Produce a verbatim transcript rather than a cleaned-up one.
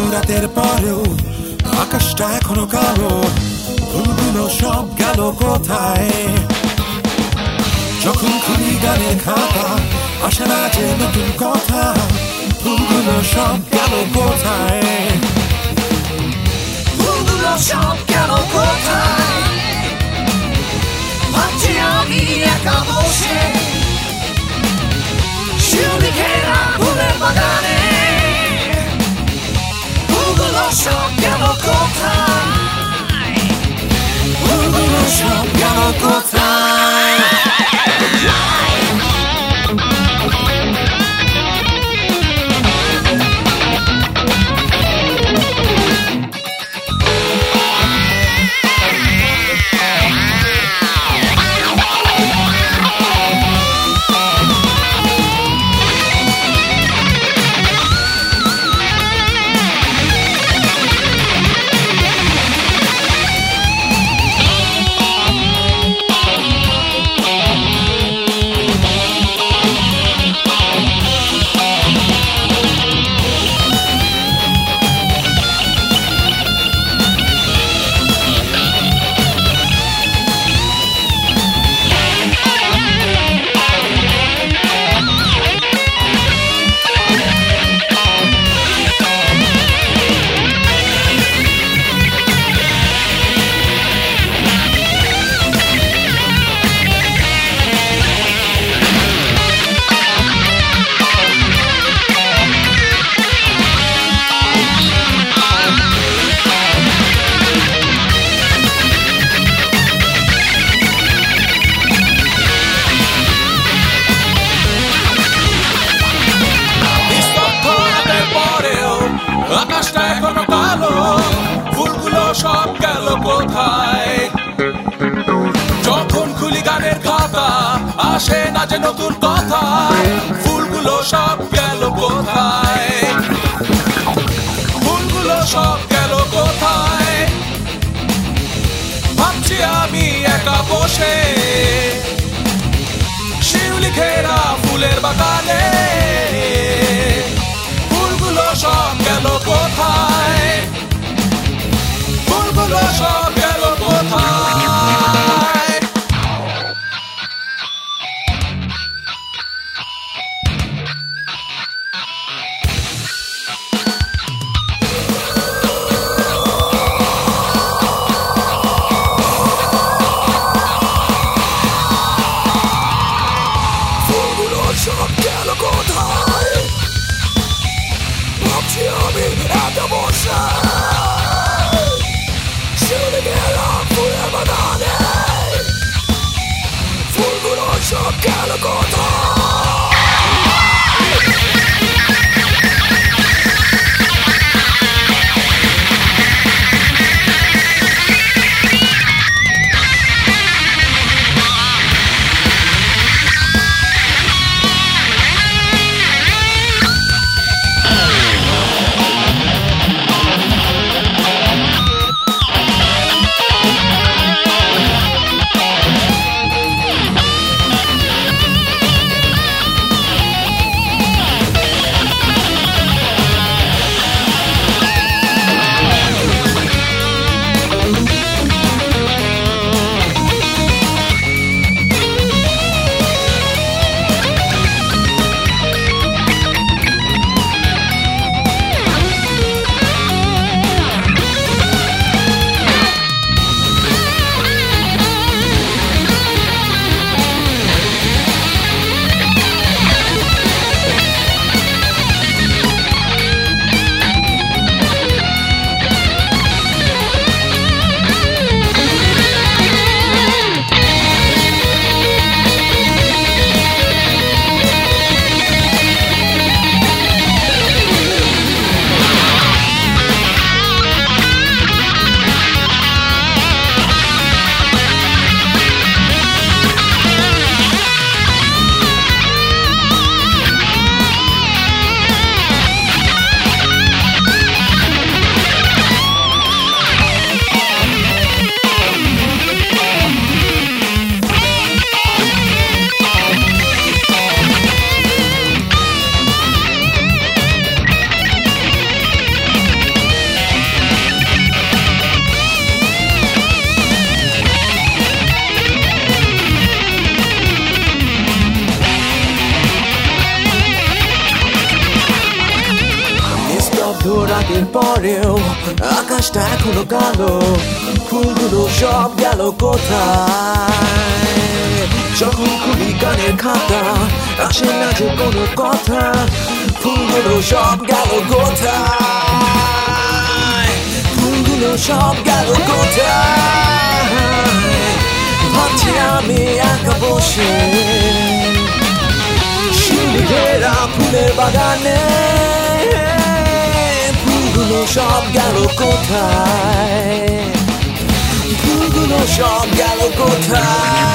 রাতের পরেও আকাশটা এখনো কালো, ফুলগুলো সব গেল কোথায়? যখন খুলি গানের খাতা আসে না যে নতুন কথা, ফুলগুলো সব গেল কোথায়? ফুলগুলো সব গেল কোথায়? ভাবছি আমি একা বসে শিউলি ঘেরা ফুলের বাগানে, ফুলগুলো সব গেল কোথায়? ফুলগুলো সব গেল কোথায়? আকাশটা এখনো কালো, ফুলগুলো সব গেল কোথায়? যখন খুলি গানের খাতা আসে না যে নতুন কথা, ফুলগুলো সব গেল কোথায়? ফুলগুলো সব গেল কোথায়? ভাবছি আমি একা বসে শিউলি ঘেরা ফুলের বাগানে, ফুলগুলো সব গেল কোথায়? ফুলগুলো সব গেল কোথায়? ফুলগুলো সব গেল কোথায়? ভাবছি আমি একা বসে শিউলি ঘেরা ফুলের বাগানে, ফুলগুলো সব গেল কোথায়? শব্দ রাতের পরেও আকাশটা এখনো কালো, ফুলগুলো সব গেল কোথায়? যখন খুলি গানের খাতা আসে না যে কোনো কথা, ফুলগুলো সব গেল কোথায়? ফুলগুলো সব গেল কোথায়? ভাবছি আমি একা বসে শিউলি ঘেরা ফুলের বাগানে, ফুলগুলো সব গেল কোথায়? ফুলগুলো সব গেল কোথায়?